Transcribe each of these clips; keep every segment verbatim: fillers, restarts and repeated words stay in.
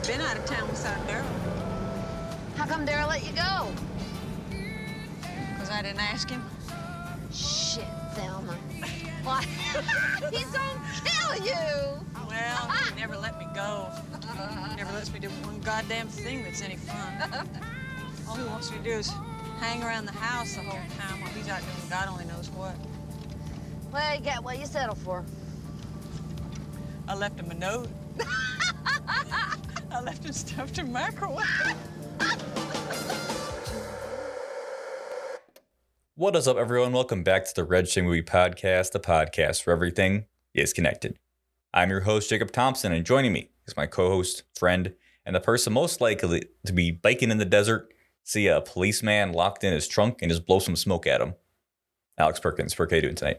been out of town without Daryl. How come Daryl let you go? Because I didn't ask him. Shit, Thelma. Why? He's gonna kill you! Well, he never let me go. Never lets me do one goddamn thing that's any fun. All he wants me to do is hang around the house the whole time while he's out doing God only knows what. Well, you get what you settle for. I left him a note. I left him stuff to microwave. What is up, everyone? Welcome back to the Red String Movie Podcast, the podcast where everything is connected. I'm your host, Jacob Thompson, and joining me is my co-host, friend, and the person most likely to be biking in the desert, see a policeman locked in his trunk, and just blow some smoke at him. Alex Perkins, how are you doing tonight?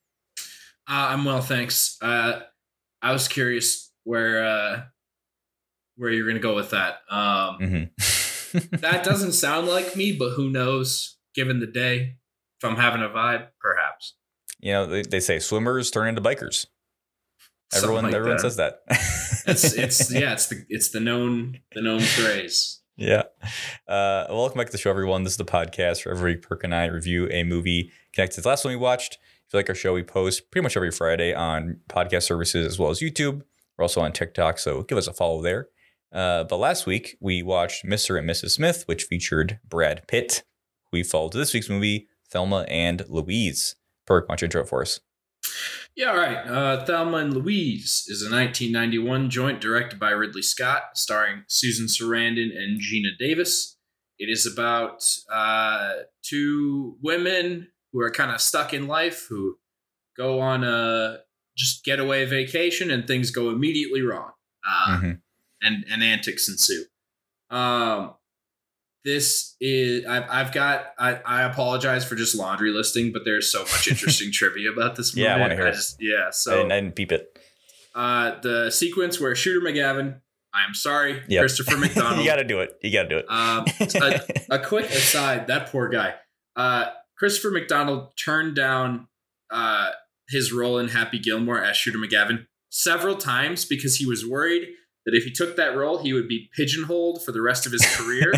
Uh, I'm well, thanks. Uh, I was curious where uh, where you're going to go with that. Um, Mm-hmm. That doesn't sound like me, but who knows? Given the day, if I'm having a vibe, perhaps. You know, they, they say swimmers turn into bikers. Everyone, like everyone that. says that. It's it's yeah, it's the it's the known the known phrase. Yeah. Uh, welcome back to the show, everyone. This is the podcast where every week Perk and I review a movie connected to the last one we watched. If you like our show, we post pretty much every Friday on podcast services as well as YouTube. We're also on TikTok, so give us a follow there. Uh, but last week, we watched Mister and Missus Smith, which featured Brad Pitt. We followed this week's movie, Thelma and Louise. Perk, why don't you intro it for us? Yeah, all right. Uh, Thelma and Louise is a nineteen ninety-one joint directed by Ridley Scott, starring Susan Sarandon and Gina Davis. It is about uh, two women who are kind of stuck in life, who go on a just getaway vacation, and things go immediately wrong, uh, Mm-hmm. and and antics ensue. Um, this is I've I've got I, I apologize for just laundry listing, but there's so much interesting trivia about this movie. Yeah, I wanna hear it. just, yeah, I, so didn't, I didn't peep it. uh, the sequence where Shooter McGavin, I'm sorry, Yep. Christopher McDonald. You got to do it. You got to do it. Um, a, a quick aside, that poor guy. Uh, Christopher McDonald turned down uh, his role in Happy Gilmore as Shooter McGavin several times because he was worried that if he took that role, he would be pigeonholed for the rest of his career.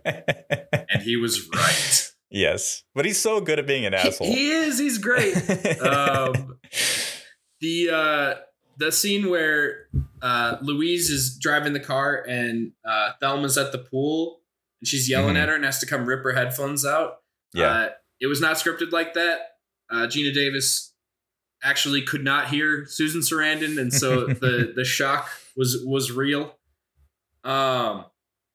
And he was right. Yes. But he's so good at being an asshole. He, he is. He's great. um, the uh, the scene where uh, Louise is driving the car and uh, Thelma's at the pool and she's yelling Mhm. at her and has to come rip her headphones out. Yeah. Uh, it was not scripted like that. Uh, Gina Davis actually could not hear Susan Sarandon, and so the the shock was was real. Um,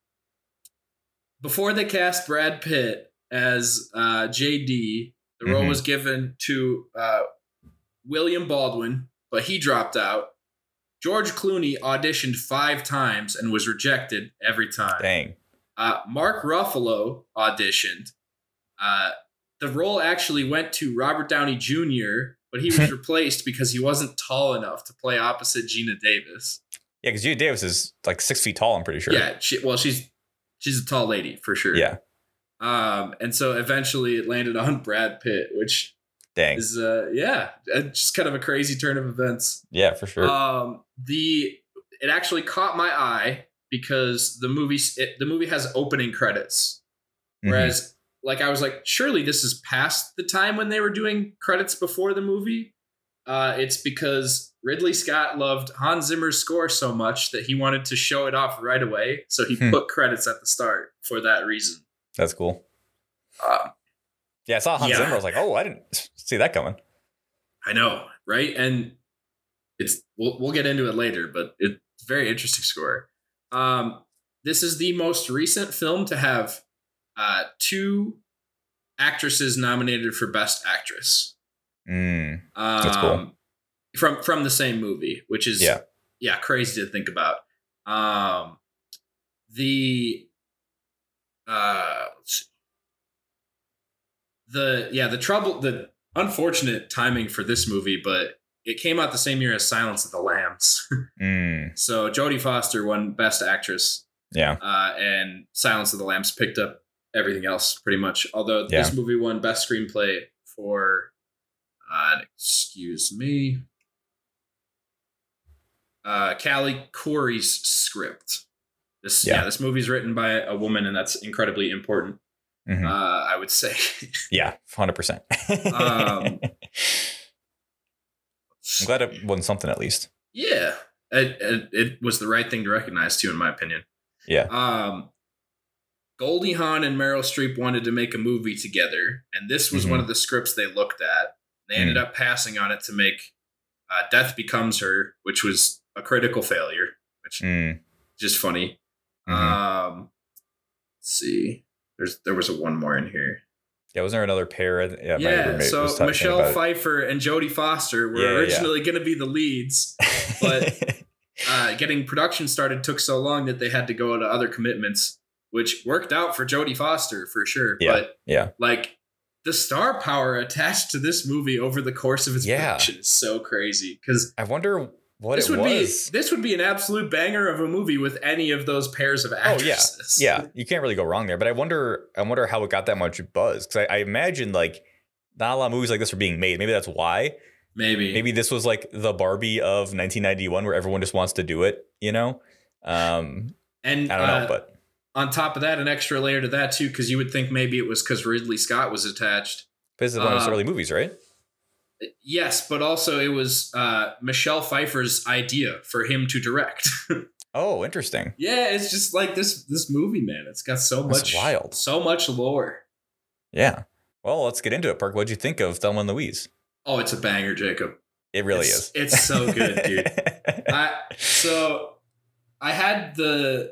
before they cast Brad Pitt as uh, J D, the role Mhm. was given to uh, William Baldwin, but he dropped out. George Clooney auditioned five times and was rejected every time. Dang. Uh, Mark Ruffalo auditioned. Uh, the role actually went to Robert Downey Junior, but he was replaced because he wasn't tall enough to play opposite Gina Davis. Yeah, because Gina Davis is like six feet tall, I'm pretty sure. Yeah, she, well, she's she's a tall lady for sure. Yeah. Um, and so eventually it landed on Brad Pitt, which Dang. is uh, yeah, uh, just kind of a crazy turn of events. Yeah, for sure. Um, the it actually caught my eye because the movie it, the movie has opening credits, Mhm. whereas like I was like, surely this is past the time when they were doing credits before the movie. Uh, it's because Ridley Scott loved Hans Zimmer's score so much that he wanted to show it off right away, so he Hmm. put credits at the start for that reason. That's cool. Uh, Yeah, I saw Hans Yeah. Zimmer. I was like, oh, I didn't see that coming. I know, right? And it's we'll we'll get into it later, but it's a very interesting score. Um, this is the most recent film to have uh, two actresses nominated for Best Actress. Mm. Um, That's cool. From from the same movie, which is Yeah. yeah crazy to think about. Um, the uh, let's see. the yeah the trouble the unfortunate timing for this movie, but it came out the same year as Silence of the Lambs. Mm. So Jodie Foster won Best Actress, Yeah. uh, and Silence of the Lambs picked up everything else pretty much. Although Yeah. this movie won Best Screenplay for, uh, excuse me, uh, Callie Corey's script. This Yeah. yeah, this movie's written by a woman, and that's incredibly important. Mhm. Uh, I would say. Yeah, one hundred percent. Um, I'm glad it won something at least. Yeah, it, it, it was the right thing to recognize too, in my opinion. Yeah. Um, Goldie Hawn and Meryl Streep wanted to make a movie together, and this was Mhm. one of the scripts they looked at. They ended up passing on it to make uh, Death Becomes Her, which was a critical failure, which Mm. is just funny. Mhm. Um, let's see. There's there was a one more in here. Yeah, wasn't there another pair? Yeah, my Yeah, roommate so was talking Michelle about it. Pfeiffer and Jodie Foster were Yeah, yeah, yeah. originally going to be the leads, but uh, getting production started took so long that they had to go to other commitments, which worked out for Jodie Foster for sure. Yeah, But yeah. like the star power attached to this movie over the course of its Yeah. production is so crazy because I wonder what this it would was. be this would be an absolute banger of a movie with any of those pairs of Oh yeah, actresses. yeah. You can't really go wrong there. But I wonder, I wonder how it got that much buzz because I, I imagine like not a lot of movies like this are being made. Maybe that's why. maybe Maybe this was like the Barbie of nineteen ninety-one, where everyone just wants to do it. You know, um, and I don't know, uh, but on top of that, an extra layer to that too, because you would think maybe it was because Ridley Scott was attached. this is one of his uh, early movies, right? Yes, but also it was uh, Michelle Pfeiffer's idea for him to direct. Oh, interesting. Yeah, it's just like this this movie, man. It's got so That's much wild. so much lore. Yeah. Well, let's get into it, Perk. What'd you think of Thelma and Louise? Oh, it's a banger, Jacob. It really It's- is. it's so good, dude. I so I had the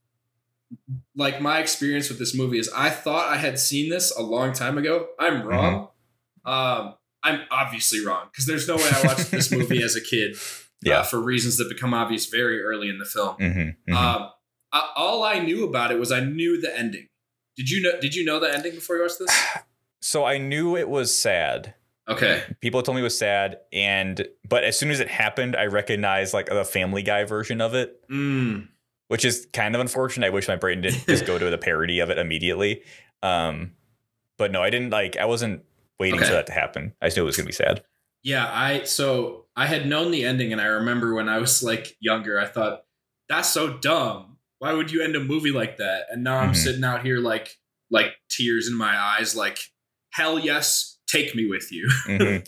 like my experience with this movie is I thought I had seen this a long time ago. I'm wrong. Um, I'm obviously wrong because there's no way I watched this movie as a kid. Yeah. uh, for reasons that become obvious very early in the film. Mm-hmm, mm-hmm. Um, I, all I knew about it was I knew the ending. Did you know? Did you know the ending before you watched this? So I knew it was sad. Okay. People told me it was sad, and but as soon as it happened, I recognized like the Family Guy version of it, Mm. which is kind of unfortunate. I wish my brain didn't just go to the parody of it immediately. Um, but no, I didn't like. I wasn't waiting Okay. for that to happen. I just knew it was gonna be sad. Yeah. I so I had known the ending, and I remember when I was like younger, I thought that's so dumb. Why would you end a movie like that? And now I'm Mhm. sitting out here like like tears in my eyes, like hell yes, take me with you. Mhm.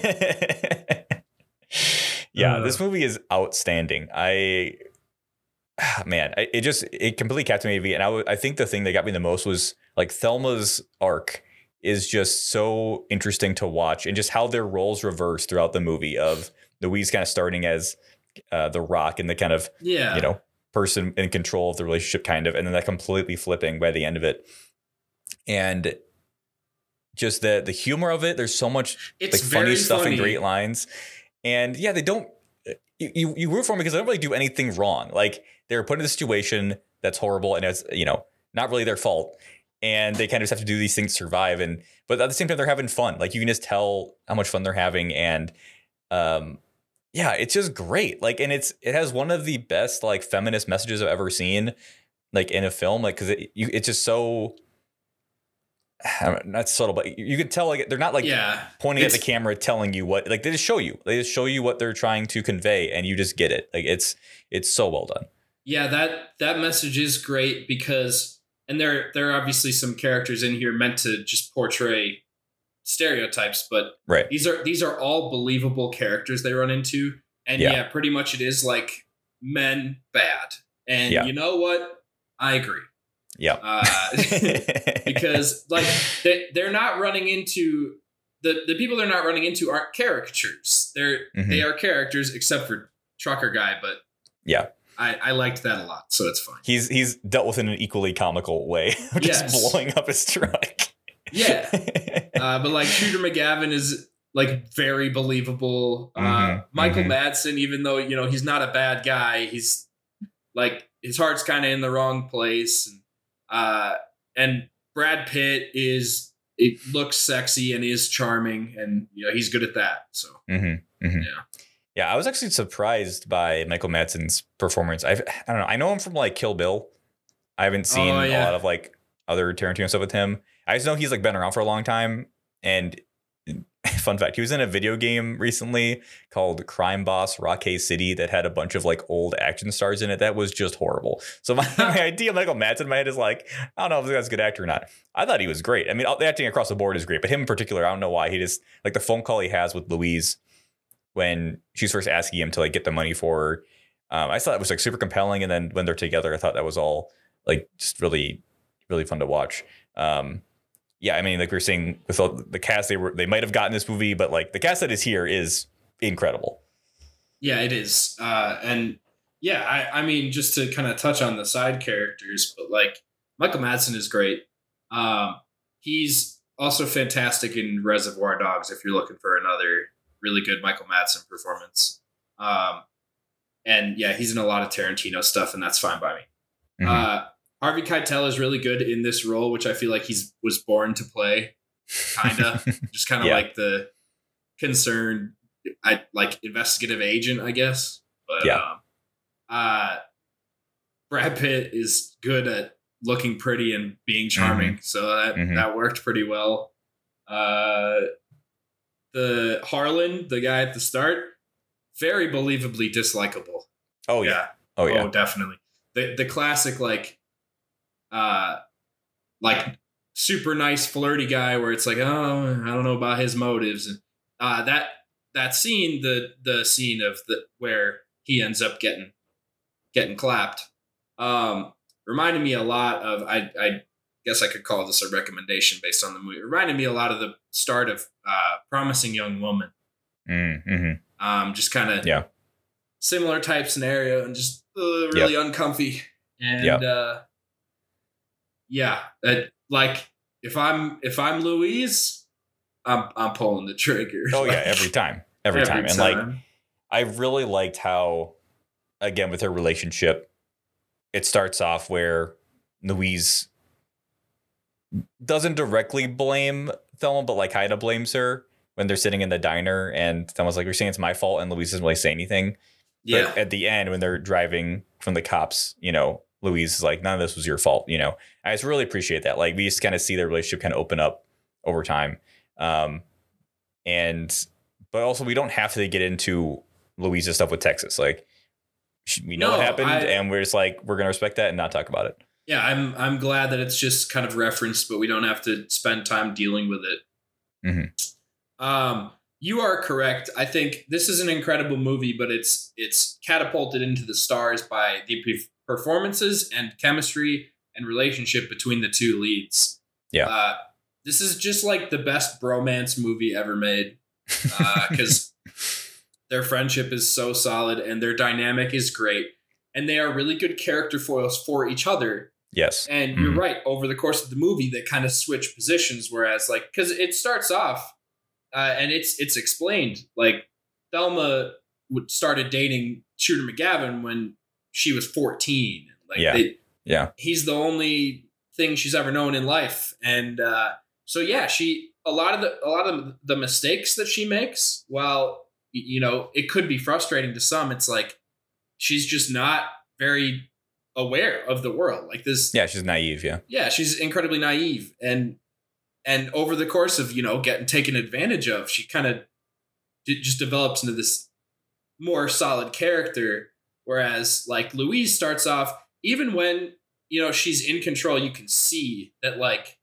yeah, Uh. this movie is outstanding. I, man, I, it just it completely captivated me, and I, w- I think the thing that got me the most was like Thelma's arc is just so interesting to watch, and just how their roles reverse throughout the movie. Of Louise kind of starting as uh, the rock and the kind of Yeah. you know person in control of the relationship, kind of, and then that completely flipping by the end of it, and just the the humor of it. There's so much It's like funny very stuff funny. and great lines, and yeah, they don't. You, you you root for them because they don't really do anything wrong. Like they're put in a situation that's horrible, and it's you know not really their fault, and they kind of just have to do these things to survive. And but at the same time, they're having fun. Like you can just tell how much fun they're having, and um, yeah, it's just great. Like, and it's it has one of the best like feminist messages I've ever seen, like in a film. Like because it you, it's just so. I don't know, not subtle, but you, you could tell like they're not like Yeah. pointing at It's- the camera telling you what like they just show you they just show you what they're trying to convey and you just get it. Like it's it's so well done. Yeah, that that message is great because, and there there are obviously some characters in here meant to just portray stereotypes, but Right. these are these are all believable characters they run into, and Yeah. yeah, pretty much it is like men bad, and Yeah. you know what? I agree. Yeah. Uh, because like they they're not running into the the people they're not running into aren't caricatures. They're Mhm. they are characters except for Trucker Guy, but Yeah. I, I liked that a lot, so it's fine. He's he's dealt with in an equally comical way, just Yes. blowing up his truck. Yeah, uh, but like Shooter McGavin is like very believable. Uh, Mhm, Michael mhm. Madsen, even though you know he's not a bad guy, he's like his heart's kind of in the wrong place. And, uh, and Brad Pitt is it looks sexy and is charming, and you know he's good at that. So Mm-hmm, mm-hmm. Yeah. Yeah, I was actually surprised by Michael Madsen's performance. I've, I don't know. I know him from like Kill Bill. I haven't seen Oh, yeah. a lot of like other Tarantino stuff with him. I just know he's like been around for a long time, and fun fact, he was in a video game recently called Crime Boss Rockay City that had a bunch of like old action stars in it. That was just horrible. So my, my idea of Michael Madsen in my head is like, I don't know if this guy's a good actor or not. I thought he was great. I mean, the acting across the board is great, but him in particular, I don't know why. He just, like the phone call he has with Louise when she's first asking him to like get the money for her. Um, I thought it was like super compelling. And then when they're together, I thought that was all like just really, really fun to watch. Um, yeah, I mean, like we were saying with all the cast, they were they might have gotten this movie, but like the cast that is here is incredible. Yeah, it is. Uh, and yeah, I, I mean, just to kind of touch on the side characters, but like Michael Madsen is great. Um, he's also fantastic in Reservoir Dogs if you're looking for another really good Michael Madsen performance. Um, and yeah, he's in a lot of Tarantino stuff, and that's fine by me. Mm-hmm. Uh, Harvey Keitel is really good in this role, which I feel like he's was born to play, kind of. Just kind of yeah. like the concerned, I like investigative agent, I guess. But yeah. um, uh, Brad Pitt is good at looking pretty and being charming, mm-hmm. so that mm-hmm. that worked pretty well. Uh, the Harlan, the guy at the start, very believably dislikable. Oh yeah, yeah. oh yeah, oh definitely. The the classic like. Uh, like super nice flirty guy where it's like, oh, I don't know about his motives. And uh, that that scene, the the scene of the where he ends up getting getting clapped, um, reminded me a lot of. I I guess I could call this a recommendation based on the movie. It reminded me a lot of the start of uh, Promising Young Woman. Mm-hmm. Um, just kind of yeah, similar type scenario and just uh, really yep. uncomfy and. Yep. Uh, Yeah, uh, like if I'm if I'm Louise, I'm I'm pulling the trigger. Oh like, yeah, every time, every, every time. time, and like I really liked how, again, with her relationship, it starts off where Louise doesn't directly blame Thelma, but like kind of blames her when they're sitting in the diner, and Thelma's like, "You're saying it's my fault," and Louise doesn't really say anything. Yeah. But at the end, when they're driving from the cops, you know. Louise is like, none of this was your fault, you know. I just really appreciate that. Like, we just kind of see their relationship kind of open up over time. Um, and, but also, we don't have to get into Louise's stuff with Texas. Like, we know no, what happened, I, and we're just like, we're going to respect that and not talk about it. Yeah, I'm I'm glad that it's just kind of referenced, but we don't have to spend time dealing with it. Mm-hmm. Um, you are correct. I think this is an incredible movie, but it's it's catapulted into the stars by the performances and chemistry and relationship between the two leads. Yeah. Uh, this is just like the best bromance movie ever made because uh, their friendship is so solid and their dynamic is great. And they are really good character foils for each other. Yes. And mm-hmm. you're right. Over the course of the movie, they kind of switch positions. Whereas like, because it starts off uh, and it's it's explained like Thelma would started dating Shooter McGavin when she was fourteen. Like yeah. They, yeah. He's the only thing she's ever known in life. And uh, so, yeah, she a lot of the a lot of the mistakes that she makes, while, you know, it could be frustrating to some, it's like she's just not very aware of the world like this. Yeah. She's naive. Yeah. Yeah. She's incredibly naive. And and over the course of, you know, getting taken advantage of, she kind of d- just develops into this more solid character. Whereas like Louise starts off, even when, you know, she's in control, you can see that like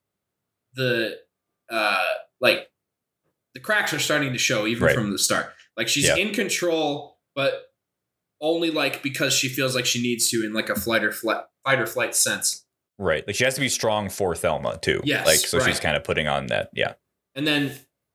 the uh, like the cracks are starting to show even right. from the start. Like she's yeah. in control, but only like because she feels like she needs to in like a flight or flight, fight or flight sense. Right. Like she has to be strong for Thelma too. Yes. Like, so right. she's kind of putting on that. Yeah. And then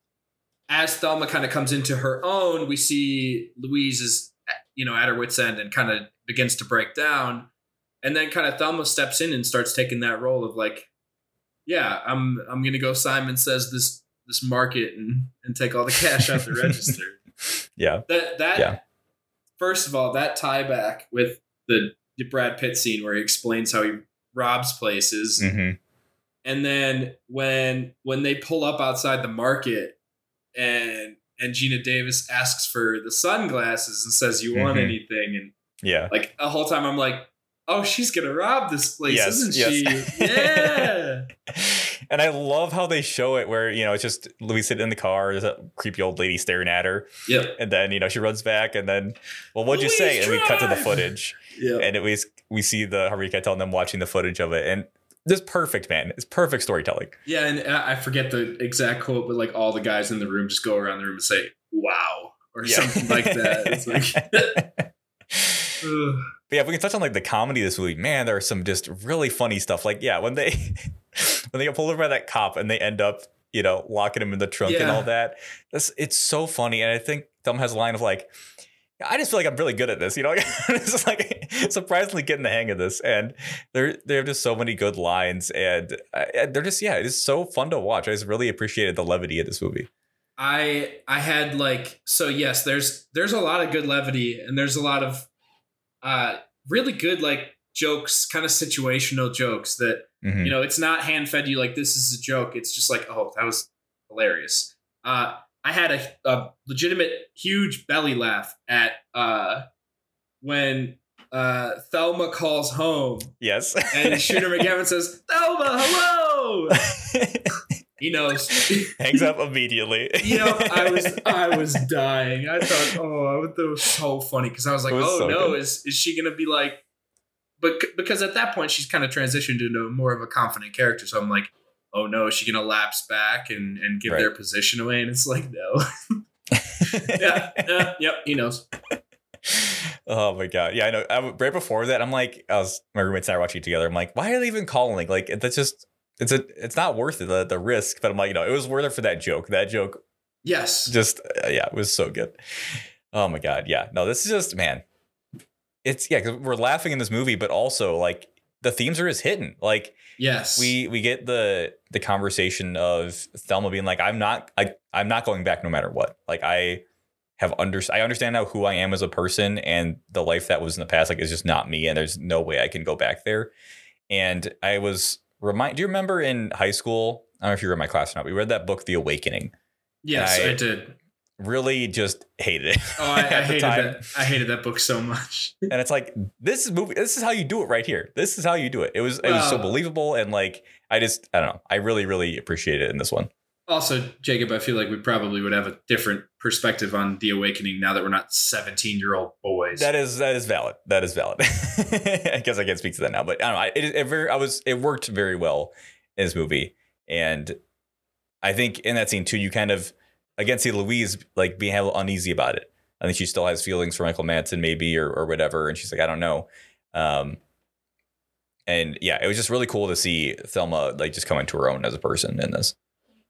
as Thelma kind of comes into her own, we see Louise is, you know, at her wit's end and kind of begins to break down. And then kind of Thelma steps in and starts taking that role of like, yeah, I'm I'm gonna go Simon Says this this market and and take all the cash out the register. Yeah. That that yeah. First of all, that tie back with the, the Brad Pitt scene where he explains how he robs places. Mm-hmm. And then when when they pull up outside the market and and Gina Davis asks for the sunglasses and says, "You want mm-hmm. anything?" And yeah, like the whole time I'm like, oh, she's gonna rob this place, yes, isn't yes. she? Yeah. And I love how they show it where, you know, it's just Louise sitting in the car. There's a creepy old lady staring at her. Yep. And then, you know, she runs back and then, well, what'd Louise, you say? And we cut to the drive! footage. Yeah. And it was, we see the Harvey Keitel and them watching the footage of it. And this perfect, man. It's perfect storytelling. Yeah, and I forget the exact quote, but like all the guys in the room just go around the room and say, wow, or Yeah. something like that. It's like, ugh. But yeah, if we can touch on like the comedy of this movie, man, there are some just really funny stuff. Like, yeah, when they when they get pulled over by that cop and they end up, you know, locking him in the trunk and Yeah. all that. That's it's so funny. And I think Thelma has a line of like, I just feel like I'm really good at this, you know. It's just like surprisingly getting the hang of this, and they're they have just so many good lines, and I, they're just yeah, it is so fun to watch. I just really appreciated the levity of this movie. I I had like so yes, there's there's a lot of good levity, and there's a lot of uh really good like jokes, kind of situational jokes that Mhm. you know, it's not hand fed you like this is a joke. It's just like, oh, that was hilarious. Uh, I had a, a legitimate huge belly laugh at uh, when uh, Thelma calls home Yes, and Shooter McGavin says, "Thelma, hello." He knows. hangs up immediately. You know, I was I was dying. I thought, oh, that was so funny because I was like, It was oh so no, good. is is she gonna be like? But because at that point she's kind of transitioned into more of a confident character, so I'm like, oh no, is she gonna lapse back and and give Right. their position away? And it's like, no. yeah, yeah, yep, he knows. Oh my god, yeah, I know. I, right before that, I'm like, I was my roommates and I were watching it together. I'm like, why are they even calling? Like, that's just it's a it's not worth it the the risk. But I'm like, you know, it was worth it for that joke. That joke Yes. just uh, yeah, it was so good. Oh my god, yeah. No, this is just man. It's yeah, 'cause we're laughing in this movie, but also like the themes are just hidden. Like Yes. we we get the the conversation of Thelma being like, I'm not I I'm not going back no matter what. Like I have under I understand now who I am as a person, and the life that was in the past like is just not me, and there's no way I can go back there. And I was remind do you remember in high school? I don't know if you were in my class or not. We read that book, The Awakening. Yes, I- I did. Really just hated it. Oh, I, I at the hated time. that. I hated that book so much. And it's like this is movie. This is how you do it right here. This is how you do it. It was it was so Wow. believable, and like I just I don't know. I really really appreciate it in this one. Also, Jacob, I feel like we probably would have a different perspective on The Awakening now that we're not seventeen-year-old boys. That is that is valid. That is valid. I guess I can't speak to that now, but I don't know. I- It, it very I was it worked very well in this movie, and I think in that scene too, you kind of again see Louise like being a little uneasy about it. I think she still has feelings for Michael Madsen, maybe or or whatever, and she's like, I don't know. Um, and yeah, it was just really cool to see Thelma like just come into her own as a person in this.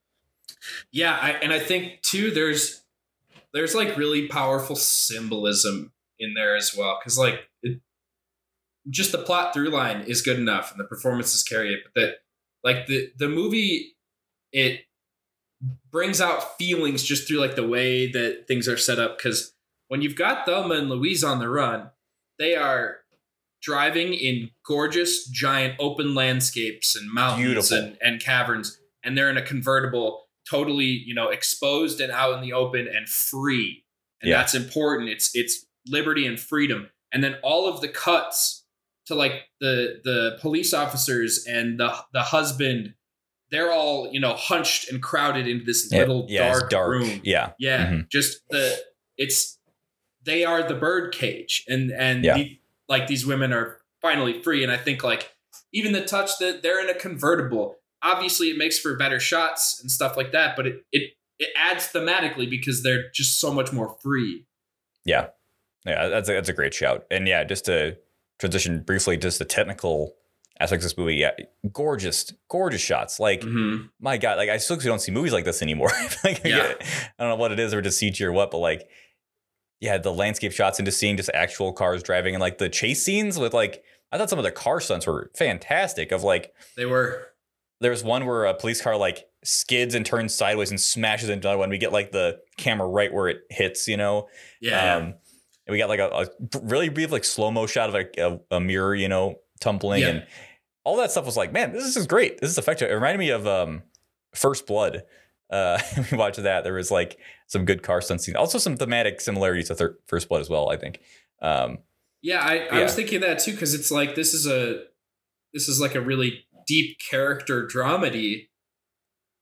Yeah, I, and I think too, there's there's like really powerful symbolism in there as well, because like it, just the plot through line is good enough, and the performances carry it. But that like the the movie, it brings out feelings just through like the way that things are set up. Because when you've got Thelma and Louise on the run, they are driving in gorgeous, giant open landscapes and mountains Beautiful. and, and caverns, and they're in a convertible, totally, you know, exposed and out in the open and free. And Yeah. that's important. It's it's liberty and freedom. And then all of the cuts to like the the police officers and the the husband, they're all, you know, hunched and crowded into this little yeah, it's dark, dark. room. Yeah. Yeah, Mhm. just the it's they are the bird cage, and and Yeah. the, like these women are finally free. And I think like even the touch that they're in a convertible, obviously it makes for better shots and stuff like that, but it it it adds thematically because they're just so much more free. Yeah. Yeah, that's a, that's a great shout. And yeah, just to transition briefly, just the technical aspects of this movie. Yeah, gorgeous, gorgeous shots. Like, Mm-hmm. my God, like I still don't see movies like this anymore. like, Yeah. I don't know what it is, or just C G or what, but like, yeah, the landscape shots and just seeing just actual cars driving, and like the chase scenes with like, I thought some of the car stunts were fantastic. Of like, They were. there's one where a police car like skids and turns sideways and smashes into another one. We get like the camera right where it hits, you know. Yeah. Um, and we got like a, a really brief like slow mo shot of like a, a mirror, you know, tumbling, Yeah. and all that stuff was like, man, this is great. This is effective. It reminded me of um, First Blood. Uh, we watched that. There was like some good car stunt scenes. Also some thematic similarities to thir- First Blood as well, I think. Um, Yeah, I, I was Yeah. thinking that too, because it's like this is a this is like a really deep character dramedy,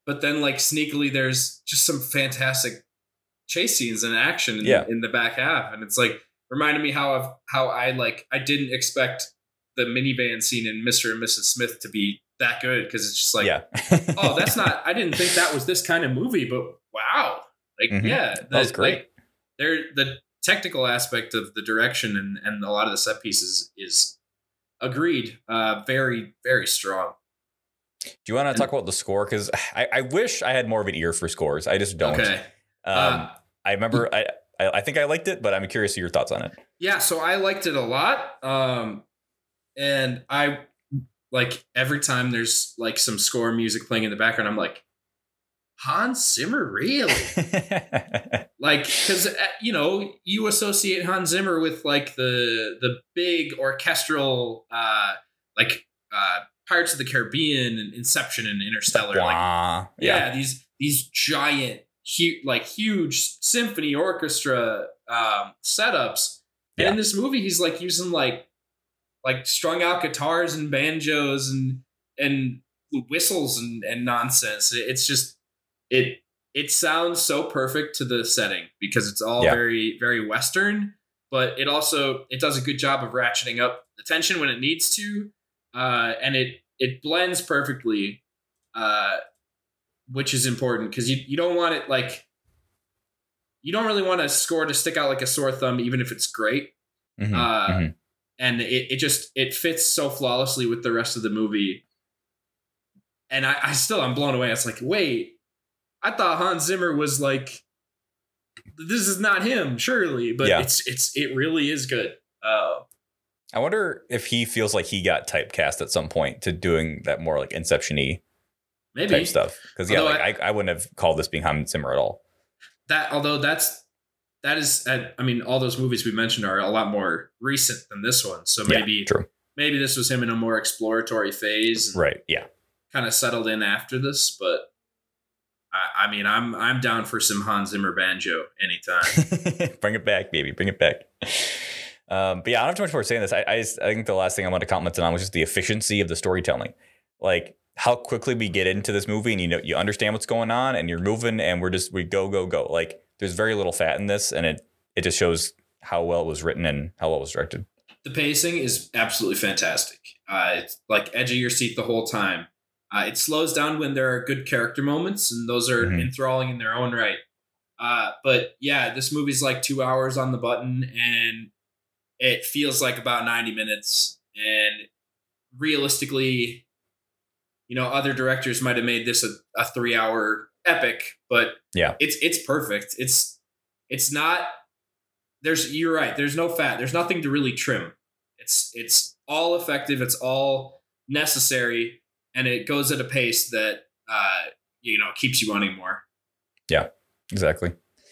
but then like sneakily there's just some fantastic chase scenes and action in, Yeah. in the back half, and it's like reminded me how I've, how I like I didn't expect the minivan scene in Mister and Missus Smith to be that good, because it's just like, yeah. oh, that's not, I didn't think that was this kind of movie, but wow, like Mhm. yeah, That was great. Like, there, the technical aspect of the direction and and a lot of the set pieces is agreed, uh, very very strong. Do you want to talk about the score? Because I, I wish I had more of an ear for scores. I just don't. Okay. Um, Uh, I remember I, I I think I liked it, but I'm curious to your thoughts on it. Yeah, so I liked it a lot. Um, and I like every time there's like some score music playing in the background, I'm like, Hans Zimmer, really? Like, because you know, you associate Hans Zimmer with like the the big orchestral, uh, like uh, Pirates of the Caribbean and Inception and Interstellar, like Wah. yeah, these these giant, huge, like huge symphony orchestra um, setups. And Yeah. in this movie, he's like using like like strung out guitars and banjos and and whistles and, and nonsense. It's just it it sounds so perfect to the setting because it's all Yeah. very very Western, but it also it does a good job of ratcheting up the tension when it needs to, uh, and it it blends perfectly, uh, which is important because you you don't want it like. You don't really want a score to stick out like a sore thumb, even if it's great. Mhm, Uh, mhm. And it, it just it fits so flawlessly with the rest of the movie. And I, I still I'm blown away. It's like, wait, I thought Hans Zimmer was like, this is not him, surely, but Yeah. it's it's it really is good. Uh, I wonder if he feels like he got typecast at some point to doing that more like Inception-y maybe type stuff. Because yeah, Although like I, I wouldn't have called this being Hans Zimmer at all. that although that's that is uh, I mean all those movies we mentioned are a lot more recent than this one, so Yeah, maybe true. maybe this was him in a more exploratory phase, and Right. Yeah. kind of settled in after this. But I, I mean, I'm I'm down for some Hans Zimmer banjo anytime. Bring it back, baby. Bring it back. Um, but yeah, I don't have too much more saying this. I, I, just, I think the last thing I want to comment on was just the efficiency of the storytelling. Like how quickly we get into this movie and you know you understand what's going on and you're moving and we're just we go go go. Like there's very little fat in this and it it just shows how well it was written and how well it was directed. The pacing is absolutely fantastic. Uh, it's like edge of your seat the whole time. Uh, it slows down when there are good character moments, and those are Mhm. enthralling in their own right. Uh, but yeah, this movie's like two hours on the button, and it feels like about ninety minutes. And realistically, you know, other directors might have made this a, a three-hour epic, but Yeah. it's it's perfect. It's it's not. There's you're right. There's no fat. There's nothing to really trim. It's it's all effective. It's all necessary, and it goes at a pace that uh, you know keeps you wanting more. Exactly.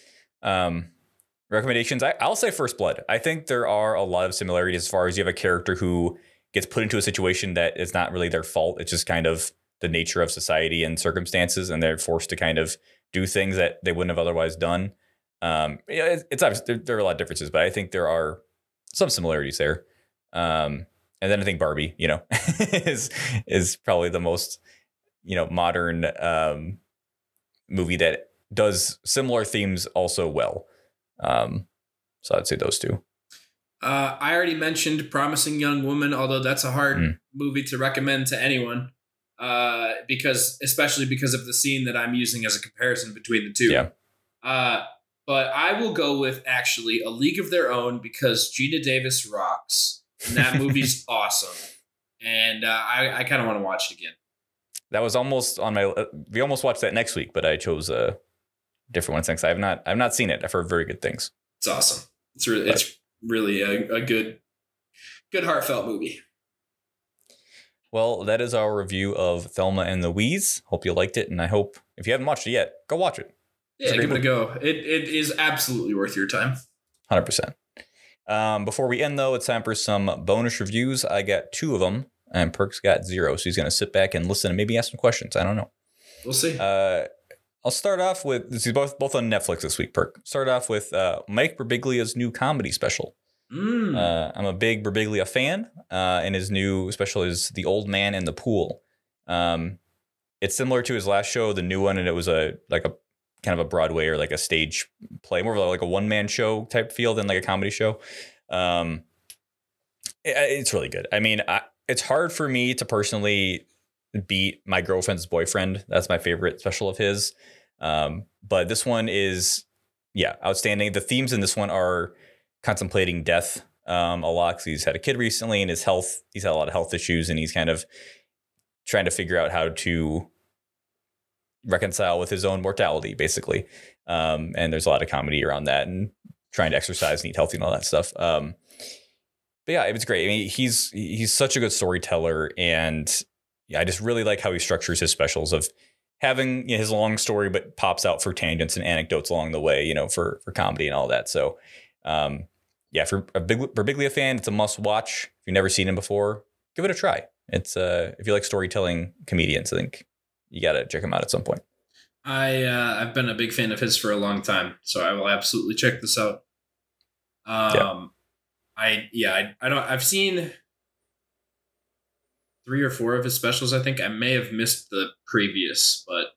Um, recommendations. I, I'll say First Blood. I think there are a lot of similarities as far as you have a character who gets put into a situation that is not really their fault. It's just kind of the nature of society and circumstances, and they're forced to kind of do things that they wouldn't have otherwise done. Um, yeah, it's, it's obvious there, there are a lot of differences, but I think there are some similarities there. Um, and then I think Barbie, you know, is is probably the most, you know, modern um, movie that does similar themes also well. Um, so I'd say those two. Uh, I already mentioned Promising Young Woman, although that's a hard Mm. movie to recommend to anyone, uh, because especially because of the scene that I'm using as a comparison between the two. Yeah. Uh, but I will go with actually A League of Their Own because Gina Davis rocks. And that movie's awesome. And uh, I, I kind of want to watch it again. That was almost on my. Uh, we almost watched that next week, but I chose a different one since I have not. I've not seen it. I've heard very good things. It's awesome. It's really, it's really a, a good, good heartfelt movie. Well, that is our review of Thelma and Louise. Hope you liked it, and I hope if you haven't watched it yet, go watch it. It's Yeah, a great give it a go. It it is absolutely worth your time. one hundred percent. Um, before we end, though, it's time for some bonus reviews. I got two of them, and Perk's got zero, so he's going to sit back and listen and maybe ask some questions. I don't know. We'll see. Uh, I'll start off with this is both both on Netflix this week. Perk. Start off with uh, Mike Birbiglia's new comedy special. Mm. Uh, I'm a big Birbiglia fan, uh, and his new special is The Old Man in the Pool. Um, it's similar to his last show, the new one, and it was a like a kind of a Broadway or like a stage play, more of like a one man show type feel than like a comedy show. Um, it, it's really good. I mean, I, it's hard for me to personally beat My Girlfriend's Boyfriend. That's my favorite special of his. Um, but this one is, yeah, outstanding. The themes in this one are contemplating death um, a lot because he's had a kid recently and his health, he's had a lot of health issues and he's kind of trying to figure out how to reconcile with his own mortality, basically. Um, and there's a lot of comedy around that and trying to exercise and eat healthy and all that stuff. Um, but yeah, it was great. I mean, he's he's such a good storyteller, and yeah, I just really like how he structures his specials of having, you know, his long story, but pops out for tangents and anecdotes along the way, you know, for for comedy and all that. So, um, yeah, for a big Birbiglia fan, it's a must watch. If you've never seen him before, give it a try. It's uh, if you like storytelling comedians, I think you got to check him out at some point. I uh, I've been a big fan of his for a long time, so I will absolutely check this out. Um, yeah. I yeah I, I don't I've seen three or four of his specials. I think I may have missed the previous, but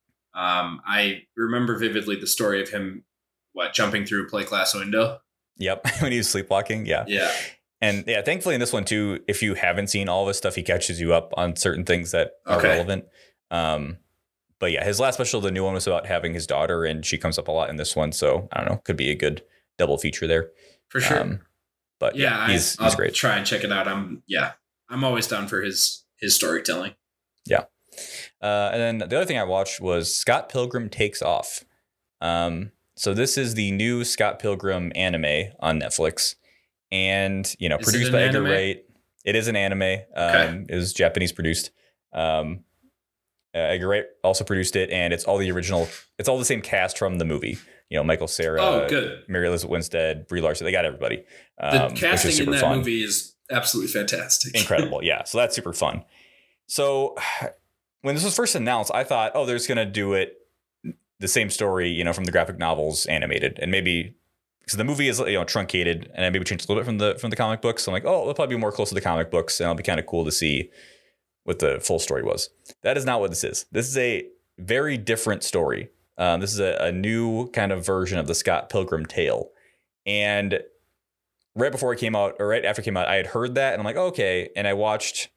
um, I remember vividly the story of him what jumping through a plate glass window. Yep, when he was sleepwalking. Yeah, yeah. And yeah, thankfully in this one too, if you haven't seen all of his stuff, he catches you up on certain things that are okay. relevant. Um, but yeah, his last special, the new one, was about having his daughter, and she comes up a lot in this one. So I don't know, could be a good double feature there for sure. Um, but yeah, yeah, he's, I, he's I'll great. Try and check it out. I'm yeah, I'm always down for his his storytelling. Yeah. Uh, and then the other thing I watched was Scott Pilgrim Takes Off. Um, so this is the new Scott Pilgrim anime on Netflix, and you know, is produced by Edgar anime? Wright. It is an anime. Um, okay. It was Japanese produced. Um, uh, Edgar Wright also produced it, and it's all the original. It's all the same cast from the movie. You know, Michael Cera, oh, good. Mary Elizabeth Winstead, Brie Larson. They got everybody. The Um, casting in that fun. movie is absolutely fantastic. Incredible. Yeah. So that's super fun. So when this was first announced, I thought, oh, they're just going to do it the same story, you know, from the graphic novels animated, and maybe because the movie is, you know, truncated, and I maybe changed a little bit from the from the comic books. So I'm like, oh, it'll probably be more close to the comic books, and it'll be kind of cool to see what the full story was. That is not what this is. This is a very different story. Um, this is a, a new kind of version of the Scott Pilgrim tale. And right before it came out, or right after it came out, I had heard that, and I'm like, oh, okay. And I watched,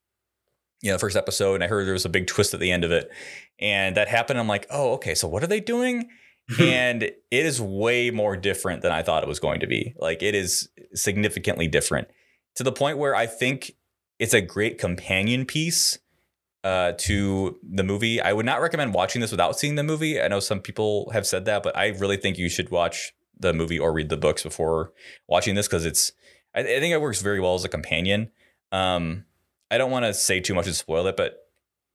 you know, the first episode, and I heard there was a big twist at the end of it. And that happened. I'm like, oh, okay. So what are they doing? And it is way more different than I thought it was going to be. Like, it is significantly different to the point where I think it's a great companion piece uh, to the movie. I would not recommend watching this without seeing the movie. I know some people have said that, but I really think you should watch the movie or read the books before watching this, because it's, I, I think it works very well as a companion. Um, I don't want to say too much to spoil it, but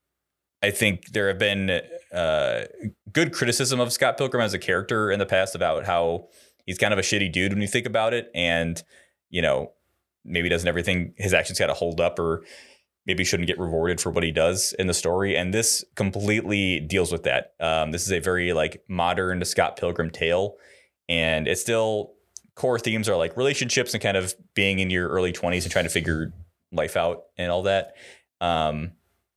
I think there have been uh, good criticism of Scott Pilgrim as a character in the past about how he's kind of a shitty dude when you think about it. And, you know, maybe doesn't everything, his actions got to hold up, or maybe shouldn't get rewarded for what he does in the story. And this completely deals with that. Um, this is a very like modern Scott Pilgrim tale. And it's still, core themes are like relationships and kind of being in your early twenties and trying to figure life out and all that. Um,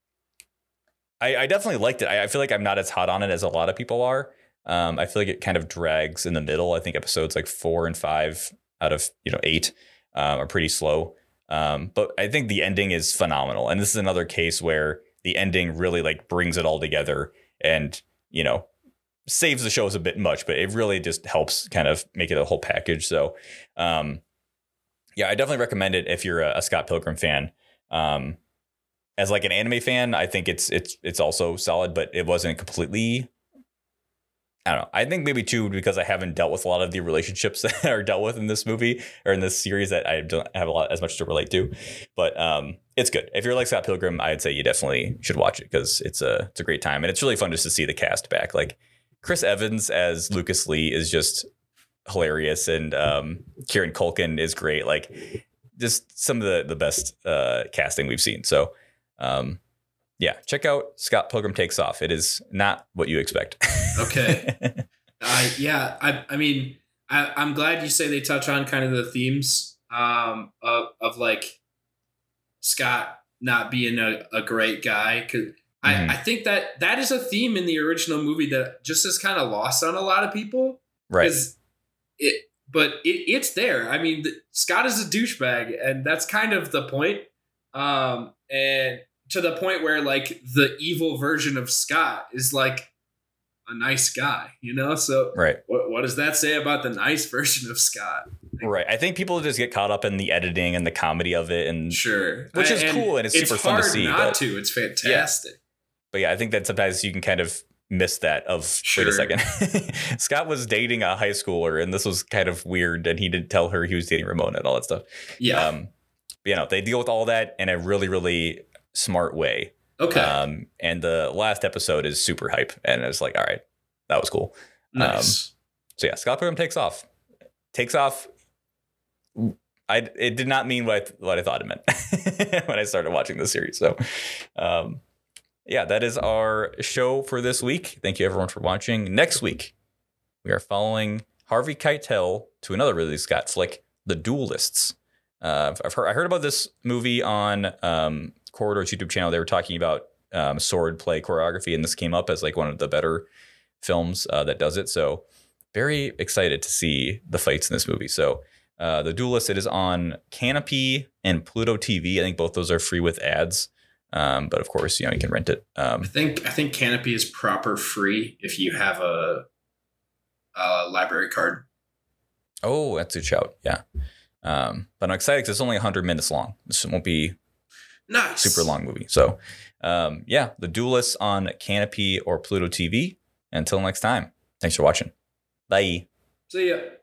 I, I definitely liked it. I, I feel like I'm not as hot on it as a lot of people are. Um, I feel like it kind of drags in the middle. I think episodes like four and five out of, you know, eight um, are pretty slow. Um, but I think the ending is phenomenal. And this is another case where the ending really like brings it all together and, you know, saves the shows a bit much, but it really just helps kind of make it a whole package. So, um, yeah, I definitely recommend it if you're a, a Scott Pilgrim fan. Um, as like an anime fan, I think it's it's it's also solid, but it wasn't completely. I don't know. I think maybe too because I haven't dealt with a lot of the relationships that are dealt with in this movie or in this series that I don't have a lot as much to relate to. But um, it's good. If you're like Scott Pilgrim, I'd say you definitely should watch it because it's a it's a great time, and it's really fun just to see the cast back. Like Chris Evans as Lucas Lee is just hilarious, and um, Kieran Culkin is great. Like just some of the the best uh, casting we've seen. So. Um, yeah, check out Scott Pilgrim Takes Off. It is not what you expect. Okay. uh, yeah, I, I mean, I, I'm glad you say they touch on kind of the themes um, of, of like Scott not being a, a great guy. Cause I, I think that that is a theme in the original movie that just is kind of lost on a lot of people. Right. It, but it, it's there. I mean, the, Scott is a douchebag, and that's kind of the point. Um, and to the point where like the evil version of Scott is like a nice guy, you know? So right. what, what does that say about the nice version of Scott? Right. I think people just get caught up in the editing and the comedy of it, and sure, which is and cool and it's, it's super fun to see. Not but, to, it's fantastic. Yeah. But yeah, I think that sometimes you can kind of miss that of sure. wait a second. Scott was dating a high schooler, and this was kind of weird, and he didn't tell her he was dating Ramona and all that stuff. Yeah. Um, but, you know, they deal with all that in a really, really smart way. Okay. Um, and the last episode is super hype, and it's like, all right, that was cool. Nice. Um, so yeah, Scott Pilgrim takes off. Takes off. I it did not mean what I, what I thought it meant when I started watching the series. So, um, yeah, that is our show for this week. Thank you everyone for watching. Next week, we are following Harvey Keitel to another Ridley Scott flick, The Duelists. Uh, I've heard I heard about this movie on um, Corridor's YouTube channel. They were talking about um, sword play choreography, and this came up as like one of the better films uh, that does it. So very excited to see the fights in this movie. So uh, The Duelist, it is on Canopy and Pluto T V. I think both those are free with ads. Um, but of course, you know, you can rent it. Um, I think I think Canopy is proper free if you have a, a library card. oh, that's a shout. Yeah. Um, but I'm excited because it's only one hundred minutes long. This won't be nice. super long movie. So um, yeah, The Duelists on Canopy or Pluto T V. Until next time, thanks for watching. Bye. See ya.